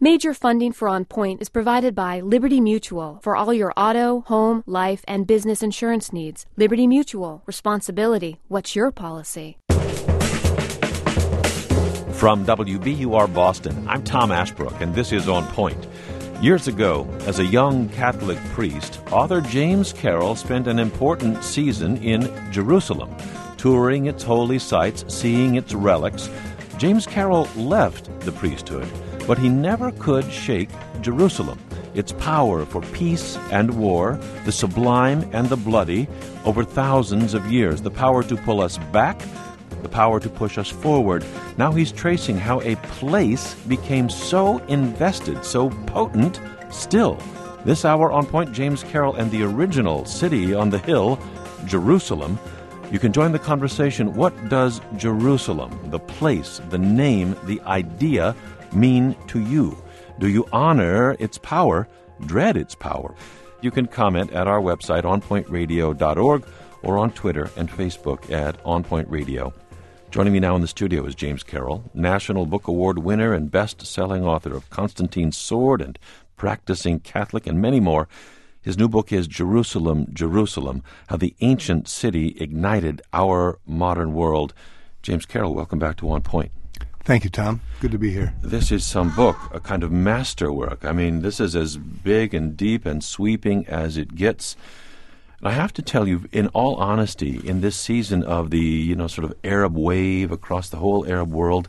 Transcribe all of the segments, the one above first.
Major funding for On Point is provided by Liberty Mutual for all your auto, home, life, and business insurance needs. Liberty Mutual. Responsibility. What's your policy? From WBUR Boston, I'm Tom Ashbrook, and this is On Point. Years ago, as a young Catholic priest, author James Carroll spent an important season in Jerusalem, touring its holy sites, seeing its relics. James Carroll left the priesthood, but he never could shake Jerusalem, its power for peace and war, the sublime and the bloody, over thousands of years, the power to pull us back, the power to push us forward. Now he's tracing how a place became so invested, so potent, still. This hour On Point, James Carroll and the original city on the hill, Jerusalem. You can join the conversation. What does Jerusalem, the place, the name, the idea, mean to you? Do you honor its power, dread its power? You can comment at our website, onpointradio.org, or on Twitter and Facebook at onpointradio. Joining me now in the studio is James Carroll, National Book Award winner and best-selling author of Constantine's Sword and Practicing Catholic and many more. His new book is Jerusalem, Jerusalem, How the Ancient City Ignited Our Modern World. James Carroll, welcome back to On Point. Thank you, Tom. Good to be here. This is some book, a kind of masterwork. I mean, this is as big and deep and sweeping as it gets. And I have to tell you, in all honesty, in this season of the, sort of Arab wave across the whole Arab world,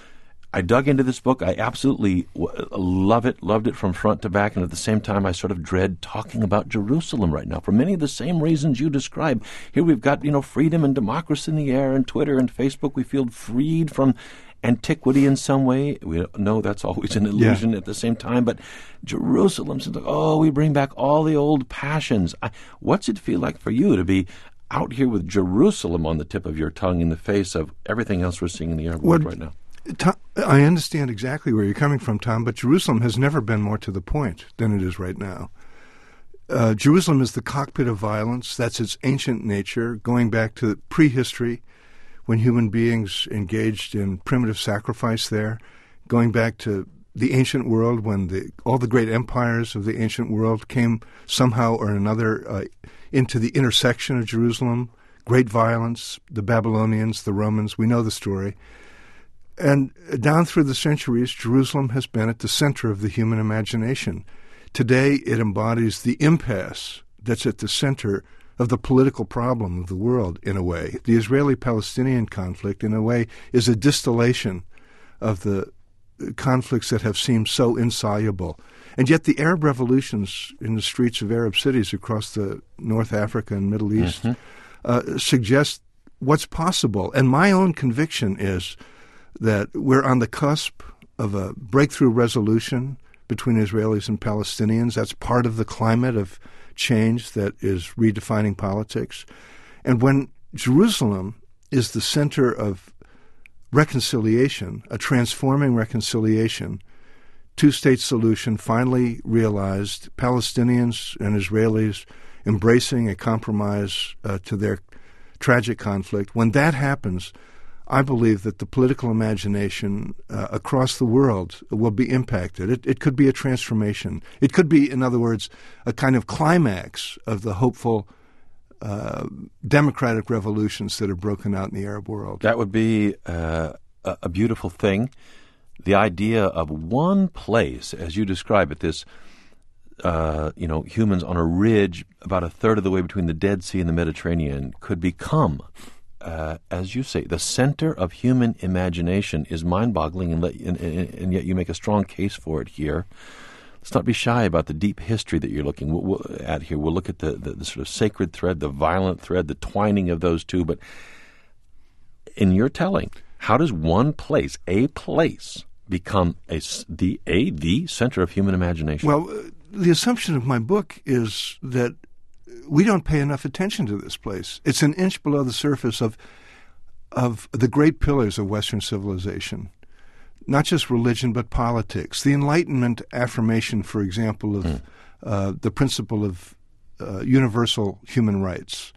I dug into this book. I absolutely loved it from front to back, and at the same time I sort of dread talking about Jerusalem right now for many of the same reasons you describe. Here we've got, freedom and democracy in the air, and Twitter and Facebook. We feel freed from antiquity in some way. We know that's always an illusion at the same time, but Jerusalem seems like, we bring back all the old passions. What's it feel like for you to be out here with Jerusalem on the tip of your tongue in the face of everything else we're seeing in the Arab world right now? Tom, I understand exactly where you're coming from, Tom, but Jerusalem has never been more to the point than it is right now. Jerusalem is the cockpit of violence. That's its ancient nature, going back to prehistory, when human beings engaged in primitive sacrifice there, going back to the ancient world when all the great empires of the ancient world came somehow or another into the intersection of Jerusalem, great violence, the Babylonians, the Romans, we know the story. And down through the centuries, Jerusalem has been at the center of the human imagination. Today, it embodies the impasse that's at the center of the political problem of the world, in a way. The Israeli-Palestinian conflict, in a way, is a distillation of the conflicts that have seemed so insoluble. And yet the Arab revolutions in the streets of Arab cities across the North Africa and Middle East suggest what's possible. And my own conviction is that we're on the cusp of a breakthrough resolution between Israelis and Palestinians. That's part of the climate of change that is redefining politics. And when Jerusalem is the center of reconciliation, a transforming reconciliation, two-state solution finally realized, Palestinians and Israelis embracing a compromise to their tragic conflict, when that happens, I believe that the political imagination across the world will be impacted. It could be a transformation. It could be, in other words, a kind of climax of the hopeful democratic revolutions that have broken out in the Arab world. That would be a beautiful thing. The idea of one place, as you describe it, this, humans on a ridge about a third of the way between the Dead Sea and the Mediterranean could become, as you say, the center of human imagination is mind-boggling, and yet you make a strong case for it here. Let's not be shy about the deep history that you're looking at here. We'll look at the sort of sacred thread, the violent thread, the twining of those two. But in your telling, how does one place, a place, become the center of human imagination? Well, the assumption of my book is that we don't pay enough attention to this place. It's an inch below the surface of the great pillars of Western civilization, not just religion but politics. The Enlightenment affirmation, for example, of the principle of universal human rights,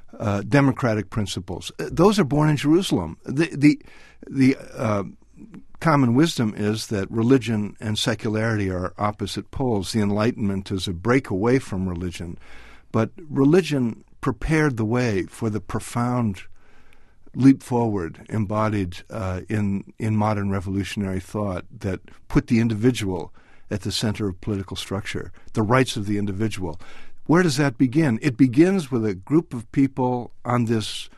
democratic principles. Those are born in Jerusalem. The common wisdom is that religion and secularity are opposite poles. The Enlightenment is a break away from religion. But religion prepared the way for the profound leap forward embodied in modern revolutionary thought that put the individual at the center of political structure, the rights of the individual. Where does that begin? It begins with a group of people on this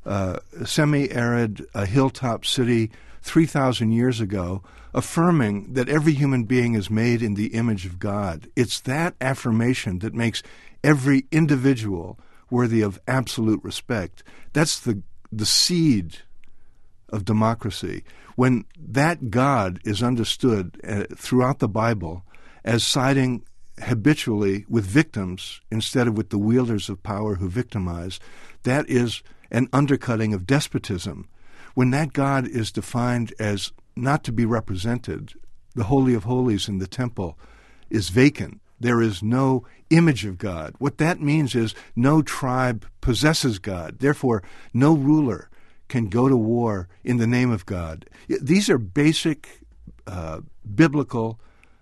semi-arid hilltop city 3,000 years ago, affirming that every human being is made in the image of God. It's that affirmation that makes every individual worthy of absolute respect. That's the seed of democracy. When that God is understood throughout the Bible as siding habitually with victims instead of with the wielders of power who victimize, that is an undercutting of despotism. When that God is defined as not to be represented, the Holy of Holies in the temple is vacant. There is no image of God. What that means is no tribe possesses God. Therefore, no ruler can go to war in the name of God. These are basic biblical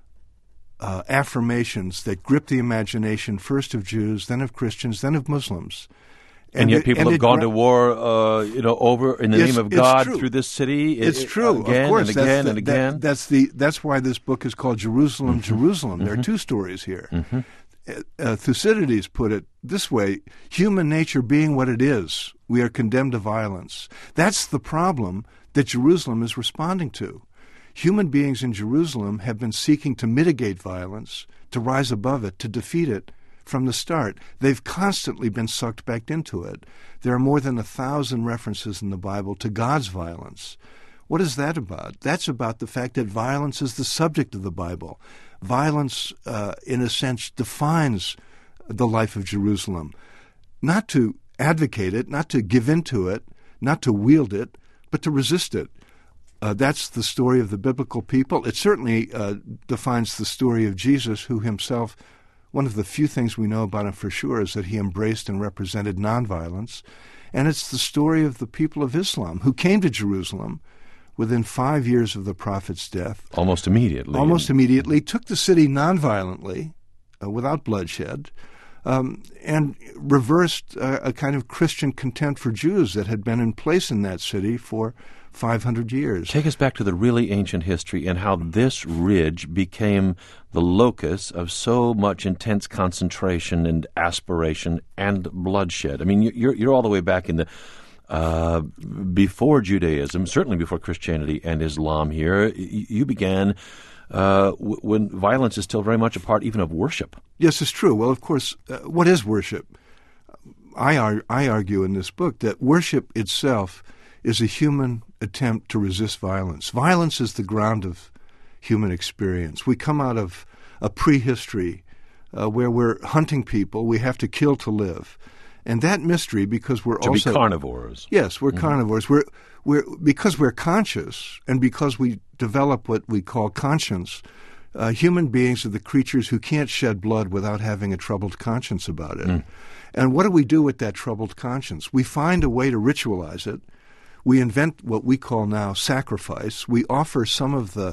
affirmations that grip the imagination first of Jews, then of Christians, then of Muslims. And yet people have gone to war, over in the name of God through this city. It's true, again, of course, and again and again. That's why this book is called Jerusalem, Mm-hmm. Jerusalem. Mm-hmm. There are two stories here. Mm-hmm. Thucydides put it this way: human nature being what it is, we are condemned to violence. That's the problem that Jerusalem is responding to. Human beings in Jerusalem have been seeking to mitigate violence, to rise above it, to defeat it. From the start, they've constantly been sucked back into it. There are more than 1,000 references in the Bible to God's violence. What is that about? That's about the fact that violence is the subject of the Bible. Violence, in a sense, defines the life of Jerusalem. Not to advocate it, not to give in to it, not to wield it, but to resist it. That's the story of the biblical people. It certainly defines the story of Jesus, who himself, one of the few things we know about him for sure is that he embraced and represented nonviolence. And it's the story of the people of Islam who came to Jerusalem within 5 years of the prophet's death. Almost immediately. Took the city nonviolently, without bloodshed, and reversed a kind of Christian contempt for Jews that had been in place in that city for 500 years. Take us back to the really ancient history and how this ridge became the locus of so much intense concentration and aspiration and bloodshed. I mean, you're all the way back in the before Judaism, certainly before Christianity and Islam here. You began when violence is still very much a part even of worship. Yes, it's true. Well, of course, what is worship? I argue in this book that worship itself is a human attempt to resist violence. Violence is the ground of human experience. We come out of a prehistory where we're hunting people. We have to kill to live. And that mystery, because we're to be carnivores. Yes, we're carnivores. Because we're conscious and because we develop what we call conscience, human beings are the creatures who can't shed blood without having a troubled conscience about it. And what do we do with that troubled conscience? We find a way to ritualize it. We invent what we call now sacrifice. We offer some of the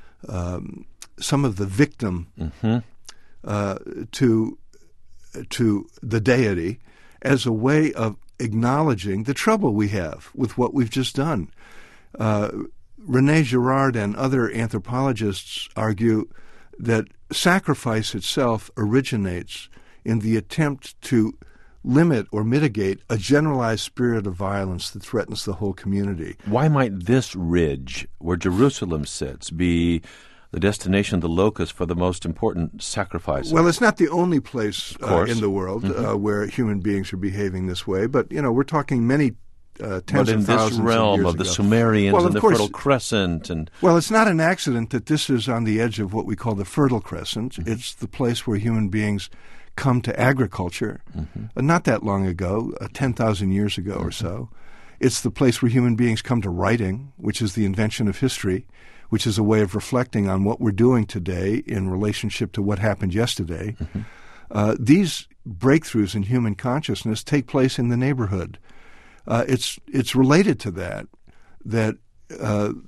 victim to the deity as a way of acknowledging the trouble we have with what we've just done. René Girard and other anthropologists argue that sacrifice itself originates in the attempt to limit or mitigate a generalized spirit of violence that threatens the whole community. Why might this ridge, where Jerusalem sits, be the destination, the locus for the most important sacrifices? Well, it's not the only place in the world where human beings are behaving this way, but we're talking many tens of thousands of years ago. But in this realm of the Sumerians and the Fertile Crescent. Well, it's not an accident that this is on the edge of what we call the Fertile Crescent. It's the place where human beings come to agriculture, not that long ago, 10,000 years ago or so. It's the place where human beings come to writing, which is the invention of history, which is a way of reflecting on what we're doing today in relationship to what happened yesterday. These breakthroughs in human consciousness take place in the neighborhood. It's related to that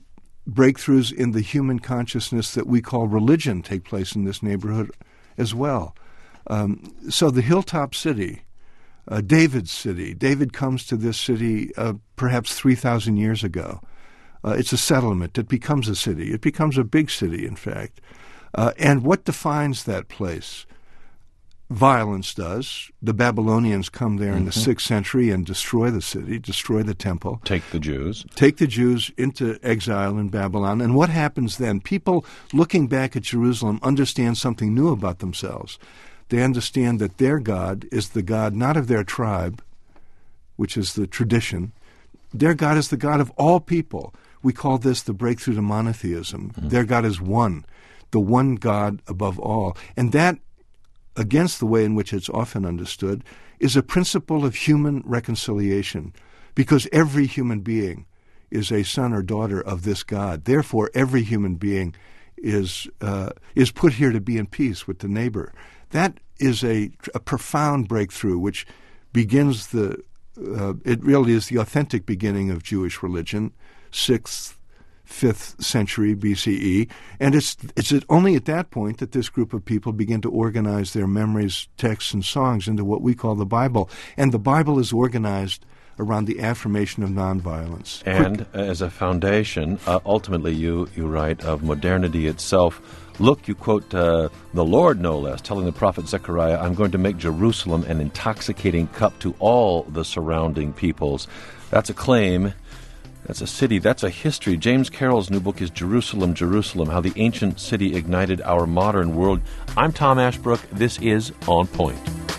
breakthroughs in the human consciousness that we call religion take place in this neighborhood as well. So the hilltop city, David's city, David comes to this city perhaps 3,000 years ago. It's a settlement. It becomes a city. It becomes a big city, in fact. And what defines that place? Violence does. The Babylonians come there in the 6th century and destroy the city, destroy the temple. Take the Jews into exile in Babylon. And what happens then? People looking back at Jerusalem understand something new about themselves. They understand that their God is the God not of their tribe, which is the tradition. Their God is the God of all people. We call this the breakthrough to monotheism. Their God is one, the one God above all. And that, against the way in which it's often understood, is a principle of human reconciliation, because every human being is a son or daughter of this God. Therefore, every human being is put here to be in peace with the neighbor. That is a profound breakthrough, which begins it really is the authentic beginning of Jewish religion, 6th, 5th century BCE, and it's only at that point that this group of people begin to organize their memories, texts, and songs into what we call the Bible. And the Bible is organized around the affirmation of nonviolence. And as a foundation, ultimately you write of modernity itself. Look, you quote the Lord, no less, telling the prophet Zechariah, I'm going to make Jerusalem an intoxicating cup to all the surrounding peoples. That's a claim. That's a city. That's a history. James Carroll's new book is Jerusalem, Jerusalem, How the Ancient City Ignited Our Modern World. I'm Tom Ashbrook. This is On Point.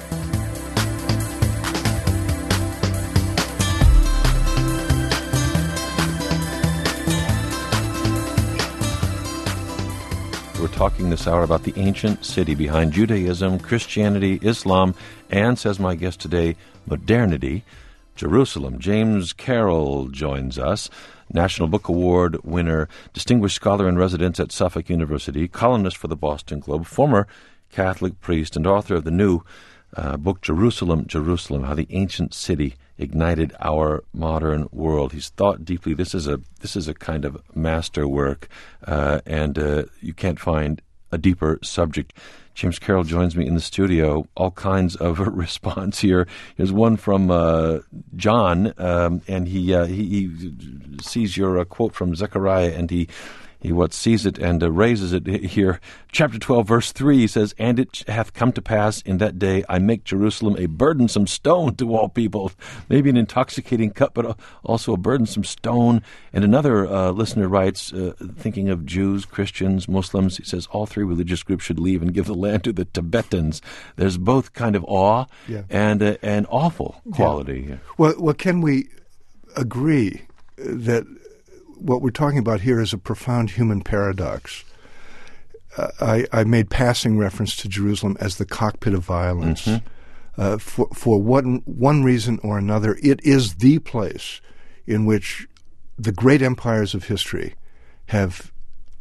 We're talking this hour about the ancient city behind Judaism, Christianity, Islam, and, says my guest today, modernity, Jerusalem. James Carroll joins us, National Book Award winner, distinguished scholar in residence at Suffolk University, columnist for the Boston Globe, former Catholic priest, and author of the new book Jerusalem, Jerusalem, How the Ancient City Ignited Our Modern World. He's thought deeply. This is a kind of masterwork, and you can't find a deeper subject. James Carroll joins me in the studio. All kinds of response here. Here's one from John, and he sees your quote from Zechariah, and he sees it and raises it here. Chapter 12, verse 3 says, And it hath come to pass in that day, I make Jerusalem a burdensome stone to all people. Maybe an intoxicating cup, but also a burdensome stone. And another listener writes, thinking of Jews, Christians, Muslims, he says, all three religious groups should leave and give the land to the Tibetans. There's both kind of awe and an awful quality. Yeah. Well, can we agree that what we're talking about here is a profound human paradox? I made passing reference to Jerusalem as the cockpit of violence. For one reason or another, it is the place in which the great empires of history have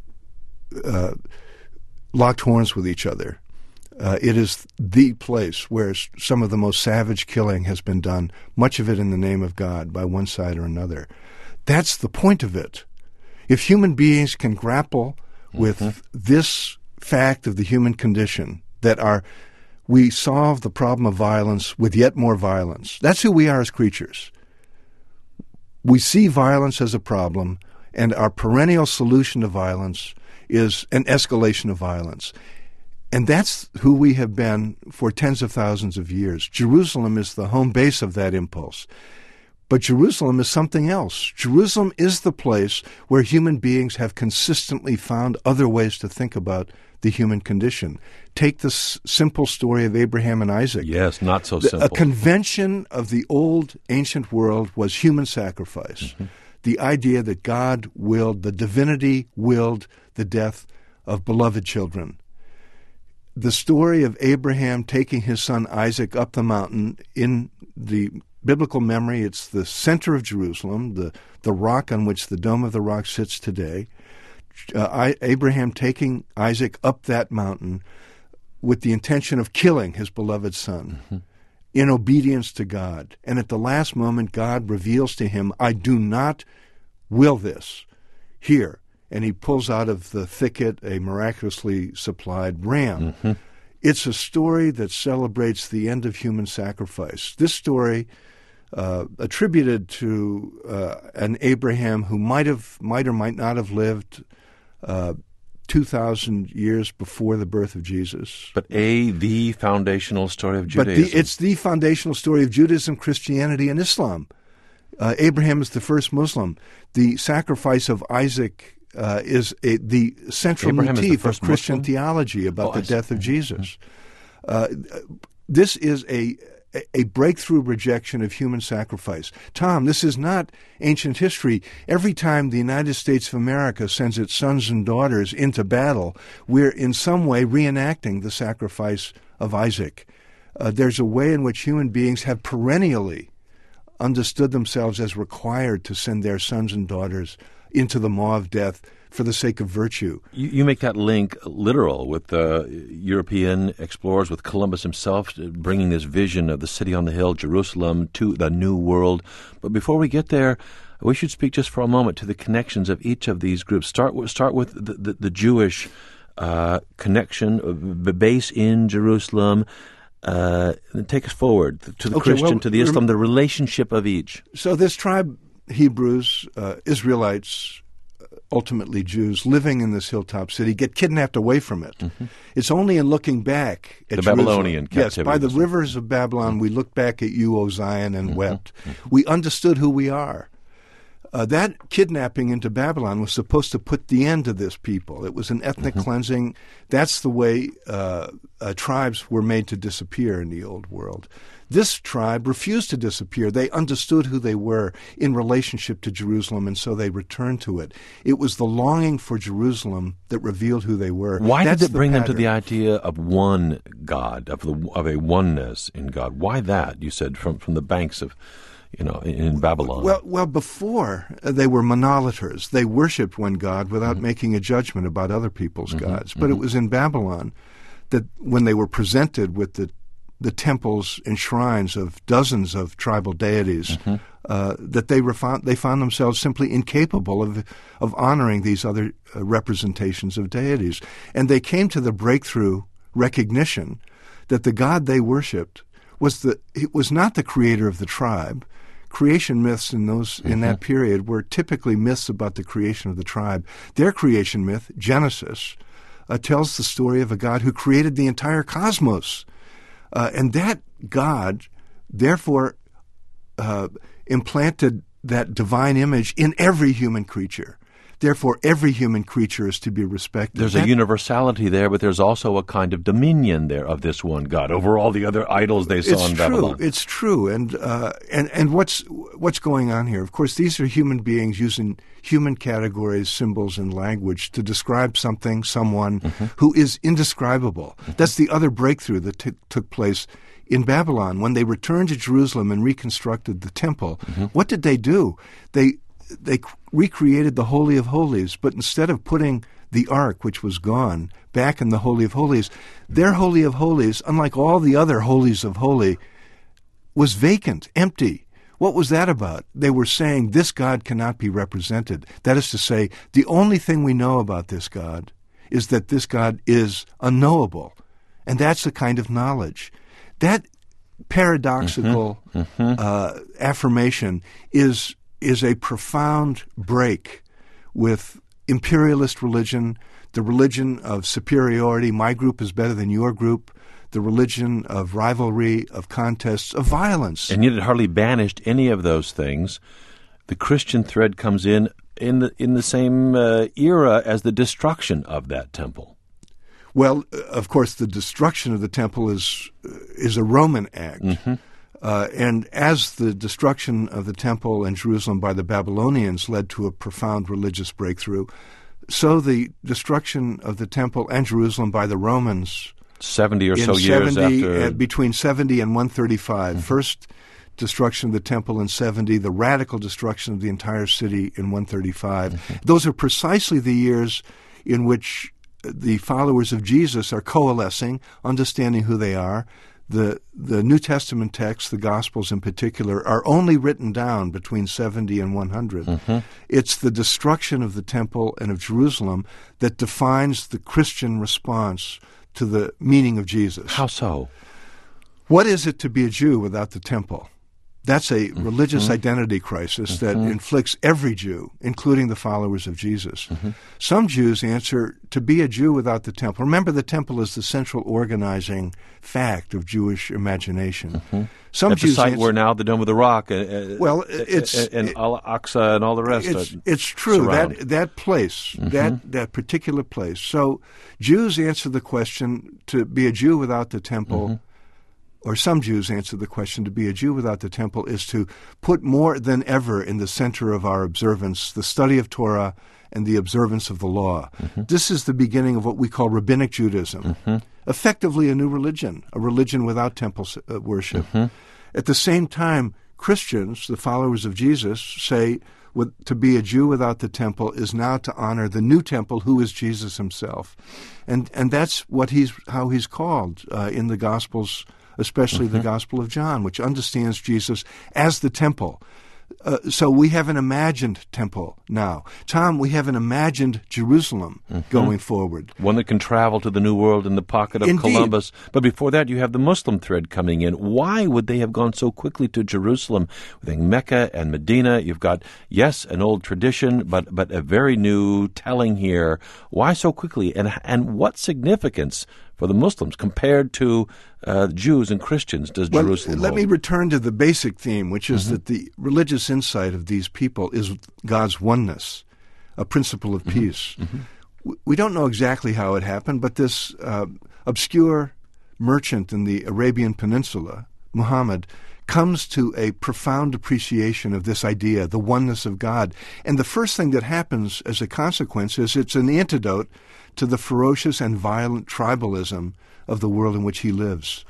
locked horns with each other. It is the place where some of the most savage killing has been done, much of it in the name of God by one side or another. That's the point of it. If human beings can grapple with this fact of the human condition, that we solve the problem of violence with yet more violence. That's who we are as creatures. We see violence as a problem, and our perennial solution to violence is an escalation of violence. And that's who we have been for tens of thousands of years. Jerusalem is the home base of that impulse. But Jerusalem is something else. Jerusalem is the place where human beings have consistently found other ways to think about the human condition. Take the simple story of Abraham and Isaac. Yes, not so simple. A convention of the old ancient world was human sacrifice. The idea that God willed, the divinity willed the death of beloved children. The story of Abraham taking his son Isaac up the mountain, in the biblical memory, it's the center of Jerusalem, the rock on which the Dome of the Rock sits today. Abraham taking Isaac up that mountain with the intention of killing his beloved son in obedience to God. And at the last moment, God reveals to him, I do not will this. Here, and he pulls out of the thicket a miraculously supplied ram. Mm-hmm. It's a story that celebrates the end of human sacrifice. This story, attributed to an Abraham who might or might not have lived 2,000 years before the birth of Jesus. But the foundational story of Judaism. But it's the foundational story of Judaism, Christianity, and Islam. Abraham is the first Muslim. The sacrifice of Isaac is the central motif of Christian Muslim theology about the death of Jesus. This is a breakthrough rejection of human sacrifice. Tom, this is not ancient history. Every time the United States of America sends its sons and daughters into battle, we're in some way reenacting the sacrifice of Isaac. There's a way in which human beings have perennially understood themselves as required to send their sons and daughters into the maw of death for the sake of virtue. You make that link literal with the European explorers, with Columbus himself bringing this vision of the city on the hill, Jerusalem, to the New World. But before we get there, we should speak just for a moment to the connections of each of these groups. Start with the Jewish connection, the base in Jerusalem. And take us forward to the Christian, to the Islam, the relationship of each. So this tribe, Hebrews, Israelites, ultimately Jews, living in this hilltop city, get kidnapped away from it. Mm-hmm. It's only in looking back at the Jerusalem, Babylonian captivity. Yes, by the rivers of Babylon, we look back at you, O Zion, and wept. Mm-hmm. We understood who we are. That kidnapping into Babylon was supposed to put the end to this people. It was an ethnic cleansing. That's the way tribes were made to disappear in the old world. This tribe refused to disappear. They understood who they were in relationship to Jerusalem, and so they returned to it. It was the longing for Jerusalem that revealed who they were. Why did it bring them to the idea of one God, of a oneness in God? Why that, you said, from the banks of, in Babylon? Well, before they were monolaters. They worshipped one God without making a judgment about other people's gods. But it was in Babylon that when they were presented with the temples and shrines of dozens of tribal deities, that they found themselves simply incapable of honoring these other representations of deities. And they came to the breakthrough recognition that the God they worshipped was not the creator of the tribe. Creation myths in that period were typically myths about the creation of the tribe. Their creation myth, Genesis, tells the story of a God who created the entire cosmos. And that God, therefore, implanted that divine image in every human creature. Therefore, every human creature is to be respected. There's a universality there, but there's also a kind of dominion there of this one God over all the other idols they saw in Babylon. It's true. And what's going on here? Of course, these are human beings using human categories, symbols, and language to describe something, someone who is indescribable. That's the other breakthrough that took place in Babylon. When they returned to Jerusalem and reconstructed the temple, what did they do? They recreated the Holy of Holies, but instead of putting the Ark, which was gone, back in the Holy of Holies, their Holy of Holies, unlike all the other Holies of Holy, was vacant, empty. What was that about? They were saying this God cannot be represented. That is to say, the only thing we know about this God is that this God is unknowable. And that's the kind of knowledge. That paradoxical affirmation is a profound break with imperialist religion, the religion of superiority, my group is better than your group, the religion of rivalry, of contests, of violence. And yet it hardly banished any of those things. The Christian thread comes in the same era as the destruction of that temple. Well, of course, the destruction of the temple is a Roman act. And as the destruction of the temple in Jerusalem by the Babylonians led to a profound religious breakthrough, so the destruction of the temple and Jerusalem by the Romans 70 or so years after, between 70 and 135. First destruction of the temple in 70, the radical destruction of the entire city in 135. Those are precisely the years in which the followers of Jesus are coalescing, understanding who they are. The New Testament texts, the Gospels in particular, are only written down between 70 and 100. It's the destruction of the temple and of Jerusalem that defines the Christian response to the meaning of Jesus. How so? What is it to be a Jew without the temple? That's a religious identity crisis that inflicts every Jew, including the followers of Jesus. Some Jews answer, to be a Jew without the temple. Remember, the temple is the central organizing fact of Jewish imagination. Some At Jews the site answer, where now the Dome of the Rock well, and Al-Aqsa and all the rest it's true, surround. that place, that particular place. So Jews answer the question, to be a Jew without the temple, or some Jews answer the question, to be a Jew without the temple is to put more than ever in the center of our observance the study of Torah and the observance of the law. This is the beginning of what we call Rabbinic Judaism, effectively a new religion, a religion without temple worship. At the same time, Christians, the followers of Jesus, say to be a Jew without the temple is now to honor the new temple, who is Jesus himself. And that's how he's called in the Gospels, especially the Gospel of John, which understands Jesus as the temple. So we have an imagined temple now. Tom, we have an imagined Jerusalem going forward. One that can travel to the New World in the pocket of Indeed. Columbus. But before that, you have the Muslim thread coming in. Why would they have gone so quickly to Jerusalem? With Mecca and Medina, you've got, yes, an old tradition, but a very new telling here. Why so quickly? And what significance for the Muslims compared to Jews and Christians does Jerusalem hold? Let me return to the basic theme, which is that the religious insight of these people is God's oneness, a principle of peace. We don't know exactly how it happened, but this obscure merchant in the Arabian Peninsula, Muhammad, comes to a profound appreciation of this idea, the oneness of God. And the first thing that happens as a consequence is it's an antidote to the ferocious and violent tribalism of the world in which he lives.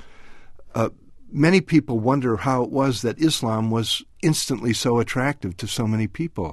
Many people wonder how it was that Islam was instantly so attractive to so many people.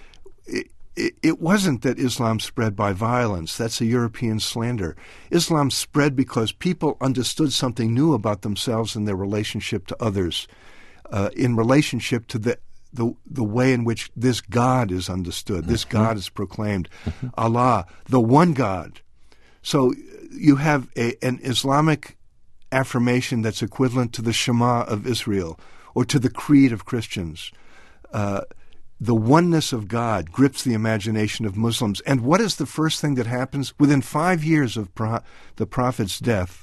It wasn't that Islam spread by violence. That's a European slander. Islam spread because people understood something new about themselves and their relationship to others, in relationship to the way in which this God is understood, this God is proclaimed, Allah, the one God. So you have an Islamic affirmation that's equivalent to the Shema of Israel or to the Creed of Christians. The oneness of God grips the imagination of Muslims. And what is the first thing that happens? Within 5 years of the Prophet's death,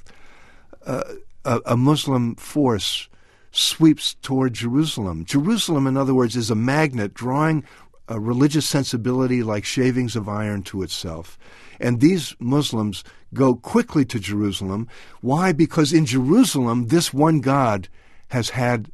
a Muslim force sweeps toward Jerusalem. Jerusalem, in other words, is a magnet drawing a religious sensibility like shavings of iron to itself. And these Muslims go quickly to Jerusalem. Why? Because in Jerusalem, this one God has had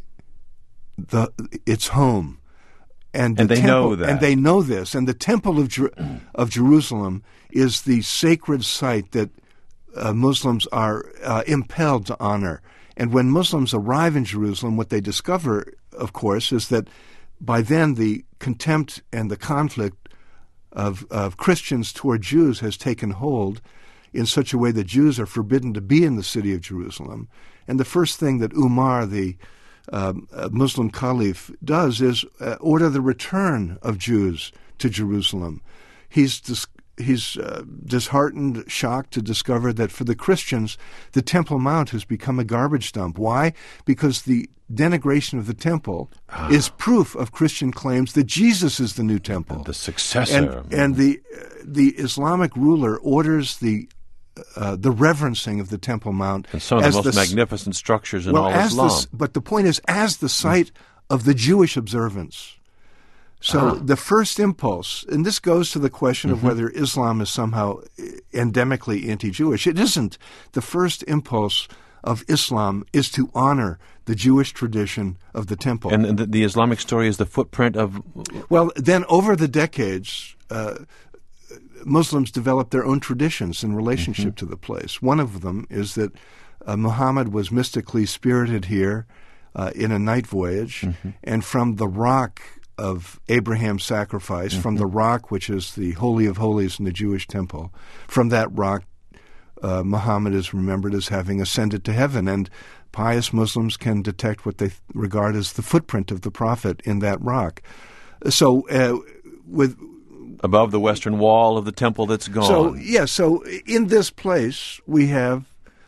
its home. And they know that. And they know this. And the Temple of Jerusalem is the sacred site that Muslims are impelled to honor. And when Muslims arrive in Jerusalem, what they discover, of course, is that by then the contempt and the conflict of Christians toward Jews has taken hold in such a way that Jews are forbidden to be in the city of Jerusalem. And the first thing that Umar, the Muslim caliph, does is order the return of Jews to Jerusalem. He's disheartened, shocked to discover that for the Christians, the Temple Mount has become a garbage dump. Why? Because the denigration of the temple is proof of Christian claims that Jesus is the new temple, the successor. And the Islamic ruler orders the reverencing of the Temple Mount and some of the most magnificent structures in all Islam. But the point is, as the site of the Jewish observance. So the first impulse, and this goes to the question of whether Islam is somehow endemically anti-Jewish. It isn't. The first impulse of Islam is to honor the Jewish tradition of the temple. And the Islamic story is the footprint of... Well, then over the decades, Muslims developed their own traditions in relationship to the place. One of them is that Muhammad was mystically spirited here in a night voyage, and from the rock of Abraham's sacrifice, from the rock which is the Holy of Holies in the Jewish temple, from that rock Muhammad is remembered as having ascended to heaven, and pious Muslims can detect what they regard as the footprint of the Prophet in that rock. So, above the western wall of the temple that's gone. So in this place we have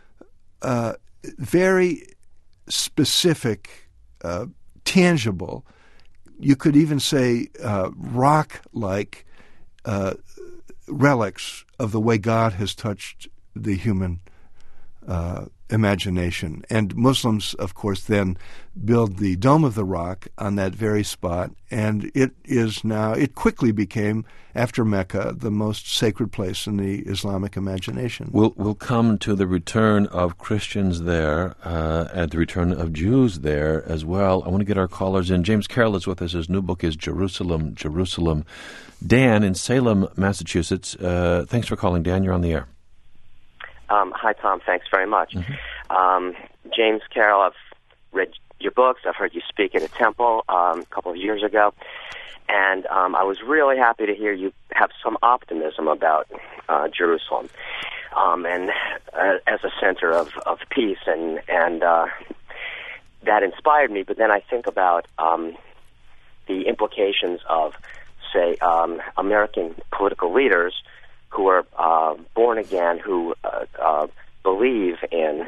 very specific, tangible, you could even say rock-like relics of the way God has touched the human imagination. And Muslims, of course, then build the Dome of the Rock on that very spot, and it quickly became, after Mecca, the most sacred place in the Islamic imagination. We'll come to the return of Christians there and the return of Jews there as well. I want to get our callers in. James Carroll is with us. His new book is Jerusalem, Jerusalem. Dan in Salem, Massachusetts. Thanks for calling, Dan. You're on the air. Hi, Tom. Thanks very much. James Carroll, I've read your books. I've heard you speak at a temple a couple of years ago. And I was really happy to hear you have some optimism about Jerusalem and as a center of peace. And that inspired me. But then I think about the implications of, say, American political leaders who are born again, who believe in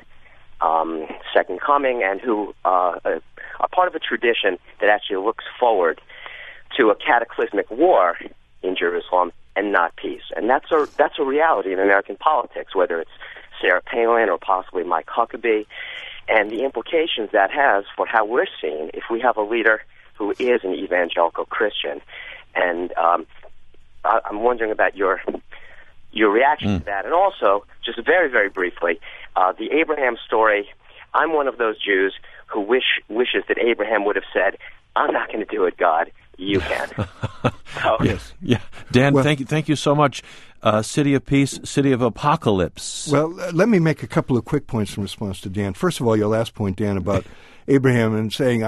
Second Coming, and who are part of a tradition that actually looks forward to a cataclysmic war in Jerusalem and not peace. And that's a reality in American politics, whether it's Sarah Palin or possibly Mike Huckabee, and the implications that has for how we're seen if we have a leader who is an evangelical Christian. And I'm wondering about your reaction to that. And also, just very, very briefly, the Abraham story, I'm one of those Jews who wishes that Abraham would have said, I'm not going to do it, God. You can. So, yes. Yeah. Dan, thank you so much. City of Peace, City of Apocalypse. Well, let me make a couple of quick points in response to Dan. First of all, your last point, Dan, about Abraham and saying,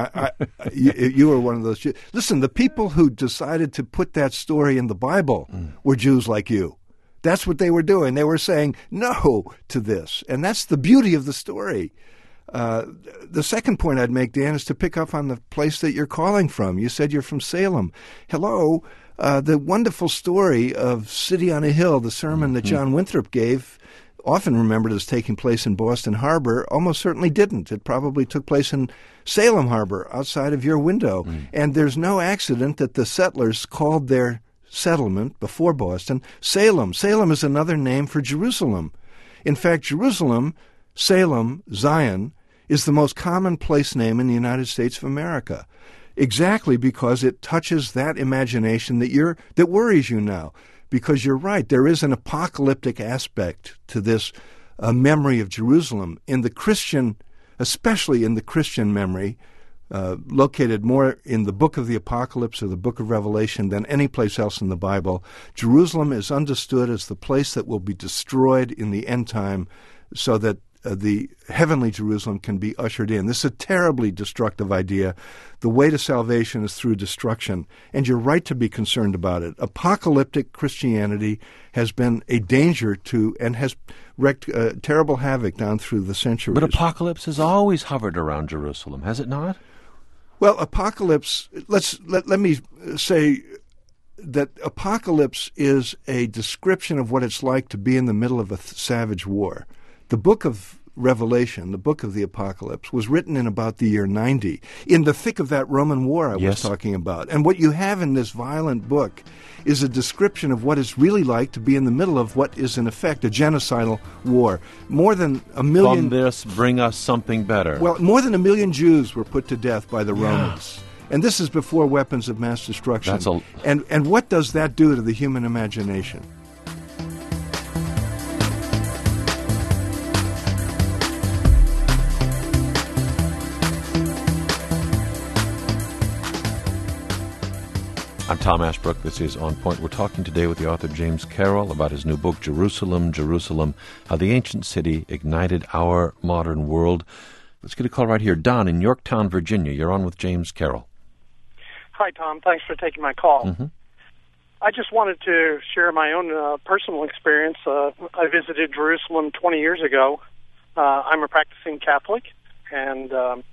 you were one of those Jews. Listen, the people who decided to put that story in the Bible were Jews like you. That's what they were doing. They were saying no to this. And that's the beauty of the story. The second point I'd make, Dan, is to pick up on the place that you're calling from. You said you're from Salem. Hello. The wonderful story of City on a Hill, the sermon that John Winthrop gave, often remembered as taking place in Boston Harbor, almost certainly didn't. It probably took place in Salem Harbor, outside of your window. And there's no accident that the settlers called their settlement before Boston Salem. Salem is another name for Jerusalem. In fact, Jerusalem, Salem, Zion, is the most common place name in the United States of America, exactly because it touches that imagination that worries you now. Because you're right, there is an apocalyptic aspect to this memory of Jerusalem in the Christian, especially in the Christian memory, located more in the book of the Apocalypse or the book of Revelation than any place else in the Bible. Jerusalem is understood as the place that will be destroyed in the end time so that the heavenly Jerusalem can be ushered in. This is a terribly destructive idea. The way to salvation is through destruction, and you're right to be concerned about it. Apocalyptic Christianity has been a danger to and has wreaked terrible havoc down through the centuries. But apocalypse has always hovered around Jerusalem, has it not? Well, apocalypse, let me say that apocalypse is a description of what it's like to be in the middle of a savage war. The book of Revelation, the book of the Apocalypse, was written in about the year 90, in the thick of that Roman war I was talking about. And what you have in this violent book is a description of what it's really like to be in the middle of what is, in effect, a genocidal war. More than 1 million... From this, bring us something better. Well, more than 1 million Jews were put to death by the Romans. And this is before weapons of mass destruction. And what does that do to the human imagination? I'm Tom Ashbrook. This is On Point. We're talking today with the author James Carroll about his new book, Jerusalem, Jerusalem, How the Ancient City Ignited Our Modern World. Let's get a call right here. Don in Yorktown, Virginia. You're on with James Carroll. Hi, Tom. Thanks for taking my call. I just wanted to share my own personal experience. I visited Jerusalem 20 years ago. I'm a practicing Catholic, and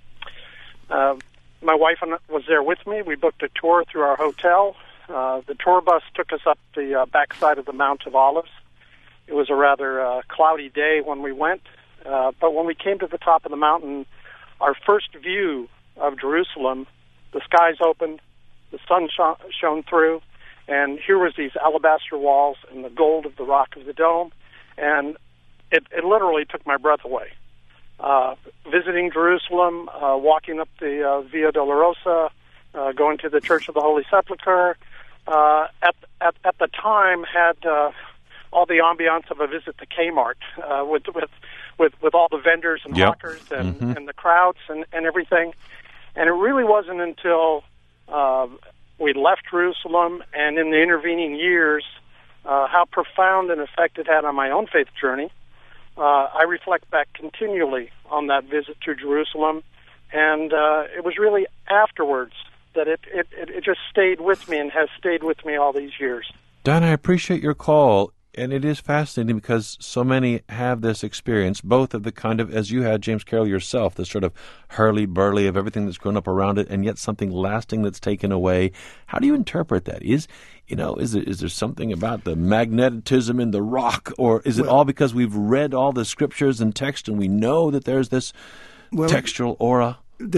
my wife was there with me. We booked a tour through our hotel. The tour bus took us up the backside of the Mount of Olives. It was a rather cloudy day when we went, but when we came to the top of the mountain, our first view of Jerusalem, the skies opened, the sun shone through, and here was these alabaster walls and the gold of the rock of the dome, and it literally took my breath away. Visiting Jerusalem, walking up the Via Dolorosa, going to the Church of the Holy Sepulchre, at the time had all the ambiance of a visit to Kmart, with all the vendors and hawkers and the crowds and everything. And it really wasn't until we left Jerusalem and in the intervening years how profound an effect it had on my own faith journey. I reflect back continually on that visit to Jerusalem, and it was really afterwards that it just stayed with me and has stayed with me all these years. Don, I appreciate your call, and it is fascinating because so many have this experience, both of the kind of, as you had, James Carroll, yourself, this sort of hurly-burly of everything that's grown up around it, and yet something lasting that's taken away. How do you interpret that? Is there something about the magnetism in the rock, or is it all because we've read all the scriptures and text and we know that there's this textual aura?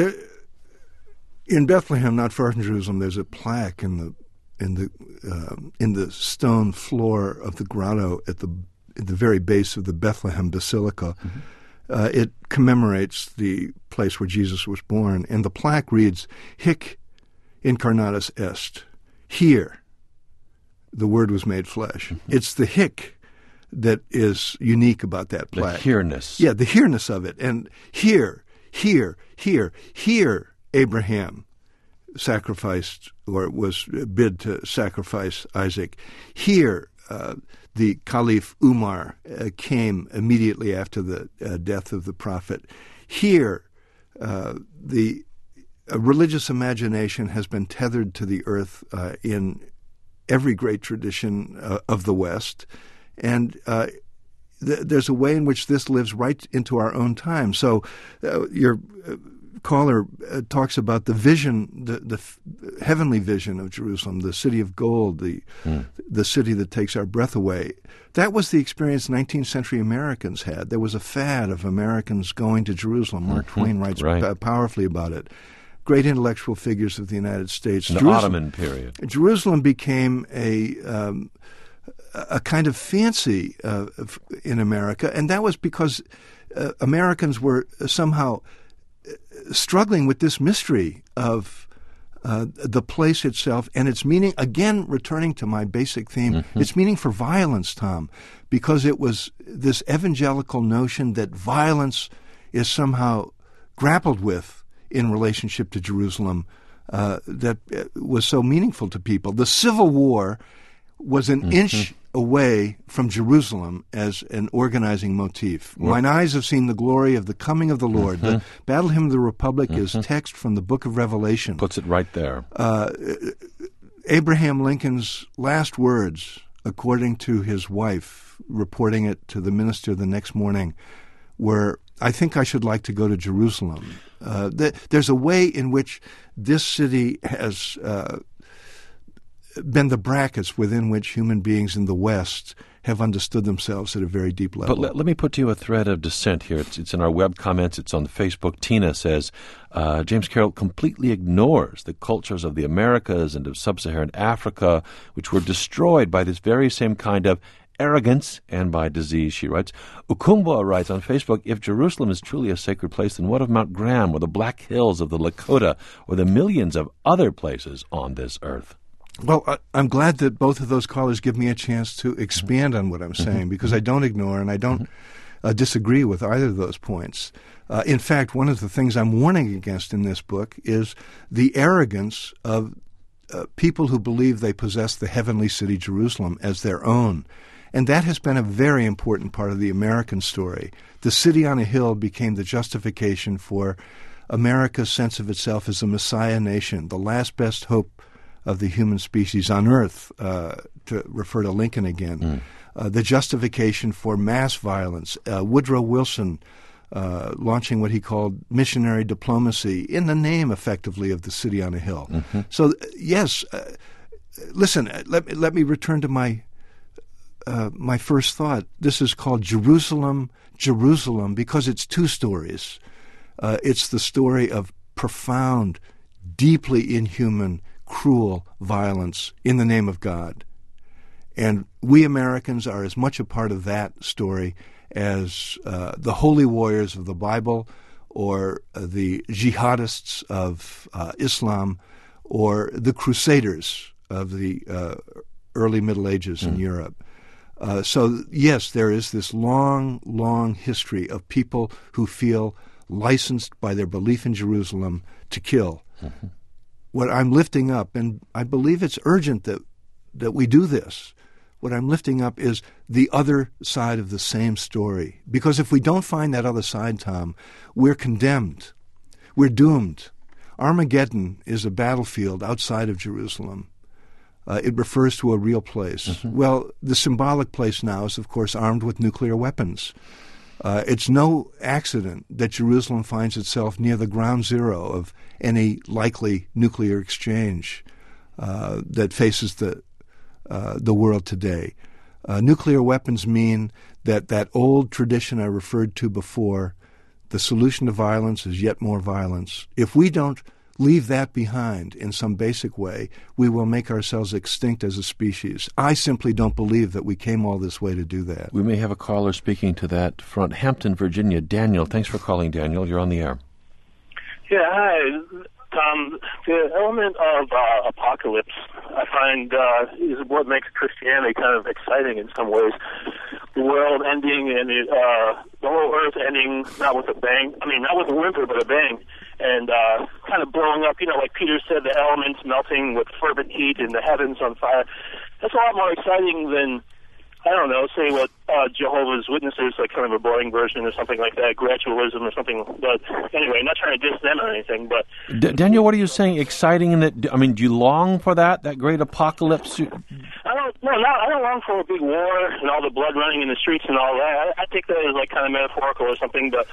In Bethlehem, not far from Jerusalem, there's a plaque in the stone floor of the grotto at the very base of the Bethlehem Basilica. Mm-hmm. It commemorates the place where Jesus was born, and the plaque reads, "Hic incarnatus est." Here, the Word was made flesh. Mm-hmm. It's the hic that is unique about that plaque. The here-ness. Yeah, the here-ness of it. And here, Abraham sacrificed, or was bid to sacrifice Isaac. Here, the Caliph Umar came immediately after the death of the prophet. Here, the religious imagination has been tethered to the earth in every great tradition of the West, and there's a way in which this lives right into our own time. So your caller talks about the vision, the heavenly vision of Jerusalem, the city of gold, the city that takes our breath away. That was the experience 19th century Americans had. There was a fad of Americans going to Jerusalem. Mark Twain writes powerfully about it. Great intellectual figures of the United States. In the Ottoman period. Jerusalem became a kind of fancy in America, and that was because Americans were somehow struggling with this mystery of the place itself and its meaning. Again, returning to my basic theme, its meaning for violence, Tom, because it was this evangelical notion that violence is somehow grappled with in relationship to Jerusalem that was so meaningful to people. The Civil War was an inch away from Jerusalem as an organizing motif. Mine eyes have seen the glory of the coming of the Lord. The Battle Hymn of the Republic is text from the book of Revelation. Puts it right there. Abraham Lincoln's last words, according to his wife, reporting it to the minister the next morning, were, "I think I should like to go to Jerusalem." There's a way in which this city has been the brackets within which human beings in the West have understood themselves at a very deep level. But let me put to you a thread of dissent here. It's in our web comments. It's on Facebook. Tina says, James Carroll completely ignores the cultures of the Americas and of sub-Saharan Africa, which were destroyed by this very same kind of arrogance and by disease, she writes. Ukumba writes on Facebook, if Jerusalem is truly a sacred place, then what of Mount Graham or the Black Hills of the Lakota or the millions of other places on this earth? Well, I'm glad that both of those callers give me a chance to expand on what I'm saying, because I don't ignore and I don't disagree with either of those points. In fact, one of the things I'm warning against in this book is the arrogance of people who believe they possess the heavenly city, Jerusalem, as their own. And that has been a very important part of the American story. The city on a hill became the justification for America's sense of itself as a Messiah nation, the last best hope of the human species on Earth, to refer to Lincoln again. The justification for mass violence. Woodrow Wilson launching what he called missionary diplomacy in the name, effectively, of the city on a hill. So, yes, listen, let me return to my first thought. This is called Jerusalem, Jerusalem, because it's two stories. It's the story of profound, deeply inhuman, cruel violence in the name of God. And we Americans are as much a part of that story as the holy warriors of the Bible, or the jihadists of Islam, or the crusaders of the early Middle Ages in Europe. So, yes, there is this long, long history of people who feel licensed by their belief in Jerusalem to kill. What I'm lifting up, and I believe it's urgent that we do this, what I'm lifting up is the other side of the same story. Because if we don't find that other side, Tom, we're condemned. We're doomed. Armageddon is a battlefield outside of Jerusalem. It refers to a real place. Well, the symbolic place now is, of course, armed with nuclear weapons. It's no accident that Jerusalem finds itself near the ground zero of any likely nuclear exchange that faces the world today. Nuclear weapons mean that old tradition I referred to before, the solution to violence is yet more violence. If we don't leave that behind in some basic way, we will make ourselves extinct as a species. I simply don't believe that we came all this way to do that. We may have a caller speaking to that front. Hampton, Virginia. Daniel, thanks for calling, Daniel. You're on the air. Yeah, hi, Tom. The element of apocalypse, I find, is what makes Christianity kind of exciting in some ways. The world ending and the whole earth ending, not with a bang. I mean, not with a whimper, but a bang. And kind of blowing up, like Peter said, the elements melting with fervent heat and the heavens on fire. That's a lot more exciting than, I don't know, say what Jehovah's Witnesses, like kind of a boring version or something like that, gradualism or something. But anyway, not trying to diss them or anything. But Daniel, what are you saying? Exciting in that? I mean, do you long for that great apocalypse? I don't long for a big war and all the blood running in the streets and all that. I take that as like kind of metaphorical or something. But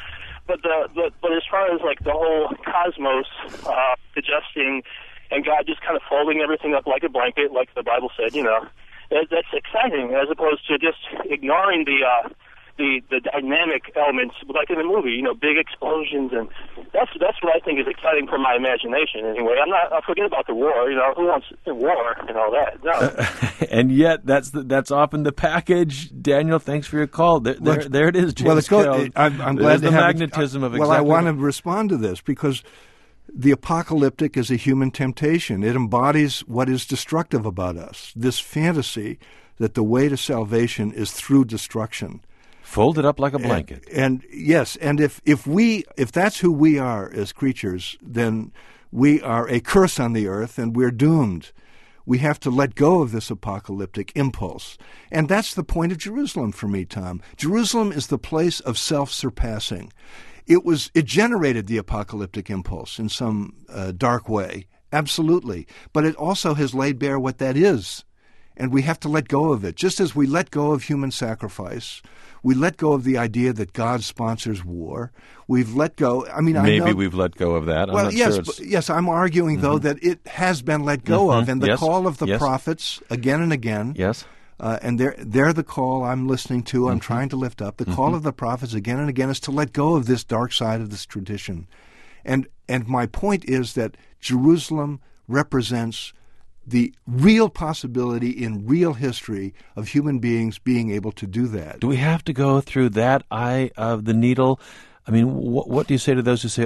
as far as like the whole cosmos adjusting and God just kind of folding everything up like a blanket, like the Bible said, that's exciting as opposed to just ignoring the dynamic elements, like in the movie, big explosions, and that's what I think is exciting for my imagination. Anyway, I forget about the war. Who wants war and all that? No. And yet, that's often the package. Daniel, thanks for your call. There it is, James Carroll. I'm glad the magnetism of exactly. Well, I want to respond to this because the apocalyptic is a human temptation. It embodies what is destructive about us. This fantasy that the way to salvation is through destruction. Folded up like a blanket. And yes, and if that's who we are as creatures, then we are a curse on the earth and we're doomed. We have to let go of this apocalyptic impulse. And that's the point of Jerusalem for me, Tom. Jerusalem is the place of self-surpassing. It generated the apocalyptic impulse in some dark way, absolutely. But it also has laid bare what that is. And we have to let go of it. Just as we let go of human sacrifice, we let go of the idea that God sponsors war. We've let go. I mean, maybe we've let go of that. Well, yes. I'm arguing though that it has been let go of, and the call of the prophets again and again. Yes. And they're the call I'm listening to. I'm trying to lift up. The call of the prophets again and again is to let go of this dark side of this tradition. And my point is that Jerusalem represents the real possibility in real history of human beings being able to do that. Do we have to go through that eye of the needle? I mean, what do you say to those who say,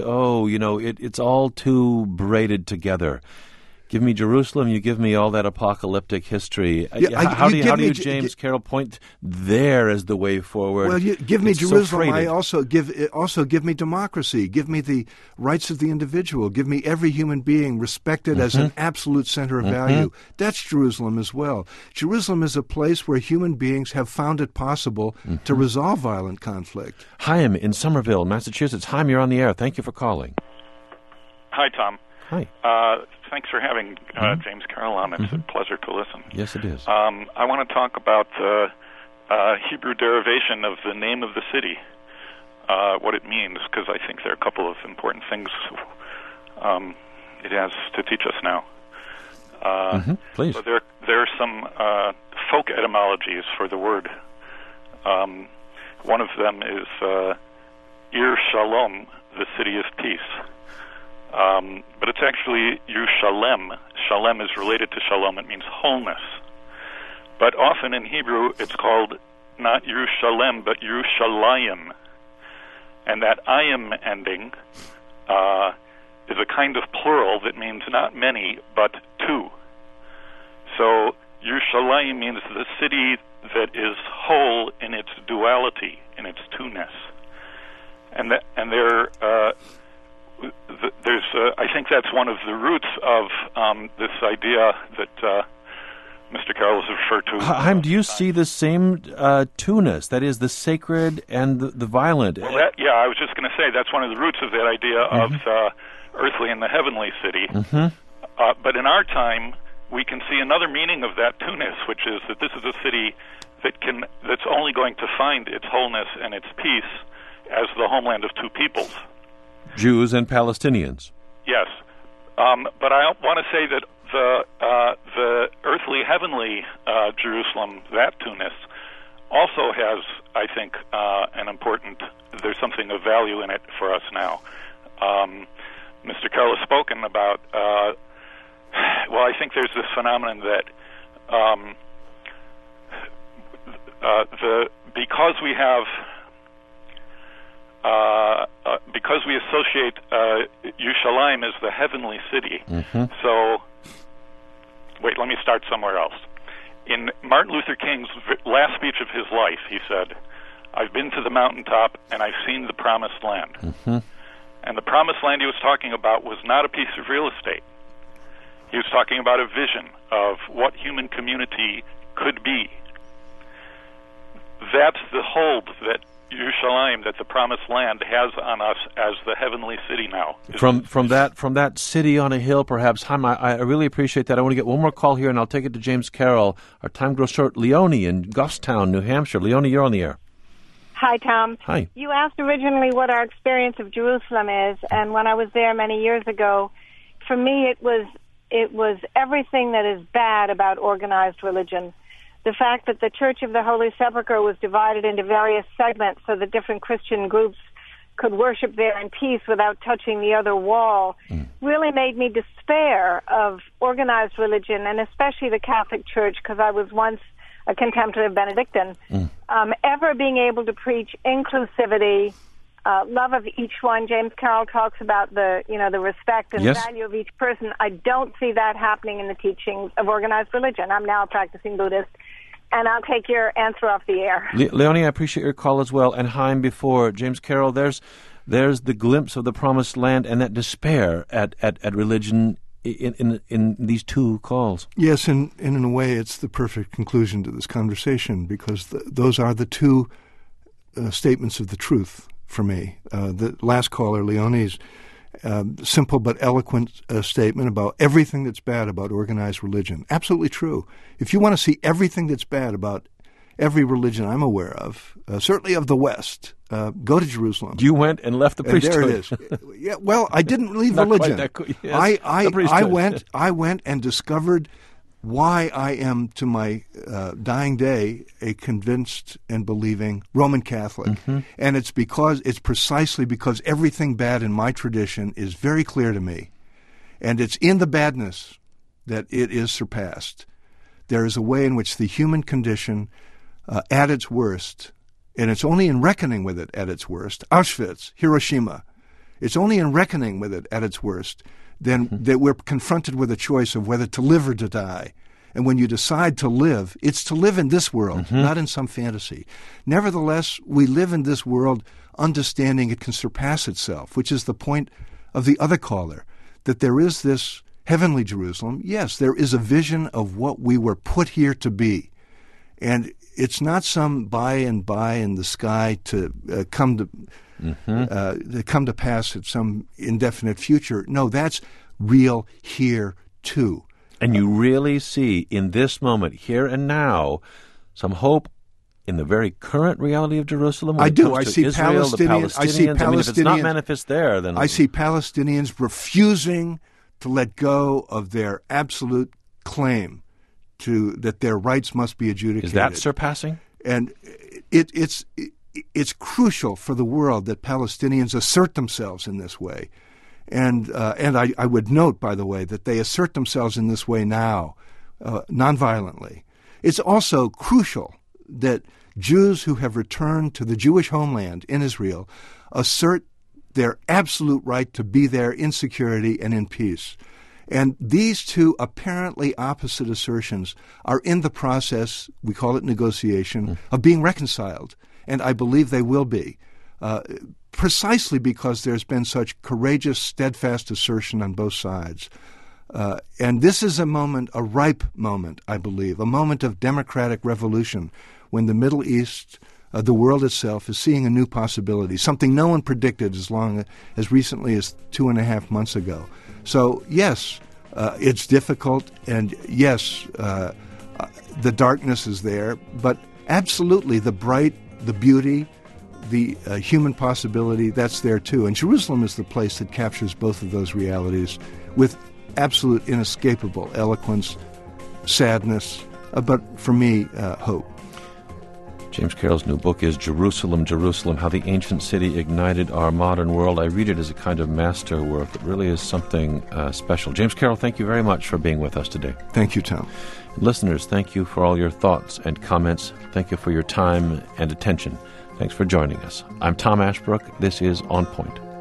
it's all too braided together? Give me Jerusalem, you give me all that apocalyptic history. How do you, James Carroll, point there as the way forward? Well, you give me Jerusalem. I also give me democracy. Give me the rights of the individual. Give me every human being respected as an absolute center of value. That's Jerusalem as well. Jerusalem is a place where human beings have found it possible to resolve violent conflict. Chaim in Somerville, Massachusetts. Chaim, you're on the air. Thank you for calling. Hi, Tom. Hi. Thanks for having James Carroll on. It's a pleasure to listen. Yes, it is. I want to talk about the Hebrew derivation of the name of the city, what it means, because I think there are a couple of important things it has to teach us now. Please. So there are some folk etymologies for the word. One of them is Ir Shalom, the city of peace. But it's actually Yerushalem. Shalem is related to Shalom. It means wholeness. But often in Hebrew, it's called not Yerushalem, but Yerushalayim. And that ayim ending is a kind of plural that means not many, but two. So Yerushalayim means the city that is whole in its duality, in its two-ness. There's I think that's one of the roots of this idea that Mr. Carroll has referred to. Chaim, do you see the same two-ness, that is, the sacred and the violent? Well, I was just going to say that's one of the roots of that idea of the earthly and the heavenly city. But in our time, we can see another meaning of that two-ness, which is that this is a city that's only going to find its wholeness and its peace as the homeland of two peoples. Jews and Palestinians. Yes. But I want to say that the earthly, heavenly Jerusalem, that two-ness, also has, I think, there's something of value in it for us now. Mr. Carroll has spoken about, I think there's this phenomenon that because we associate Yerushalayim as the heavenly city. So, wait, let me start somewhere else. In Martin Luther King's last speech of his life, he said, "I've been to the mountaintop and I've seen the promised land." And the promised land he was talking about was not a piece of real estate. He was talking about a vision of what human community could be. That's the hold that Yerushalayim, that the promised land has on us as the heavenly city now. From that city on a hill, perhaps. Chaim, I really appreciate that. I want to get one more call here, and I'll take it to James Carroll. Our time grows short. Leonie in Goffstown, New Hampshire. Leonie, you're on the air. Hi, Tom. Hi. You asked originally what our experience of Jerusalem is, and when I was there many years ago, for me it was everything that is bad about organized religion. The fact that the Church of the Holy Sepulchre was divided into various segments so that different Christian groups could worship there in peace without touching the other wall really made me despair of organized religion, and especially the Catholic Church, because I was once a contemplative Benedictine, ever being able to preach inclusivity, love of each one. James Carroll talks about the respect and value of each person. I don't see that happening in the teachings of organized religion. I'm now a practicing Buddhist, and I'll take your answer off the air. Leonie, I appreciate your call as well. And Chaim, before James Carroll, there's the glimpse of the promised land and that despair at religion in these two calls. Yes, and in a way, it's the perfect conclusion to this conversation, because those are the two statements of the truth for me. The last caller, Leonie's simple but eloquent statement about everything that's bad about organized religion. Absolutely true. If you want to see everything that's bad about every religion I'm aware of, certainly of the West, go to Jerusalem. You went and left the priesthood. And there it is. Yeah, well, I didn't leave religion. Yes, I went and discovered why I am, to my dying day, a convinced and believing Roman Catholic. And it's precisely because everything bad in my tradition is very clear to me. And it's in the badness that it is surpassed. There is a way in which the human condition, at its worst, and it's only in reckoning with it at its worst, Auschwitz, Hiroshima, it's only in reckoning with it at its worst then that we're confronted with a choice of whether to live or to die. And when you decide to live, it's to live in this world, not in some fantasy. Nevertheless, we live in this world understanding it can surpass itself, which is the point of the other caller, that there is this heavenly Jerusalem. Yes, there is a vision of what we were put here to be. And it's not some by and by in the sky to come to pass at some indefinite future. No, that's real here too. And you really see in this moment, here and now, some hope in the very current reality of Jerusalem? I do. I see Israel, Palestinians. I see Palestinians. I mean, if it's not manifest there, then I see Palestinians refusing to let go of their absolute claim that their rights must be adjudicated. Is that surpassing? And it's crucial for the world that Palestinians assert themselves in this way. And I would note, by the way, that they assert themselves in this way now, nonviolently. It's also crucial that Jews who have returned to the Jewish homeland in Israel assert their absolute right to be there in security and in peace. And these two apparently opposite assertions are in the process, we call it negotiation, of being reconciled. And I believe they will be, precisely because there's been such courageous, steadfast assertion on both sides. And this is a moment, a ripe moment, I believe, a moment of democratic revolution when the Middle East, the world itself, is seeing a new possibility, something no one predicted as recently as 2.5 months ago. So, yes, it's difficult, and yes, the darkness is there, but absolutely the bright, the beauty, the human possibility, that's there too. And Jerusalem is the place that captures both of those realities with absolute inescapable eloquence, sadness, but for me, hope. James Carroll's new book is Jerusalem, Jerusalem, How the Ancient City Ignited Our Modern World. I read it as a kind of masterwork. It really is something special. James Carroll, thank you very much for being with us today. Thank you, Tom. Listeners, thank you for all your thoughts and comments. Thank you for your time and attention. Thanks for joining us. I'm Tom Ashbrook. This is On Point.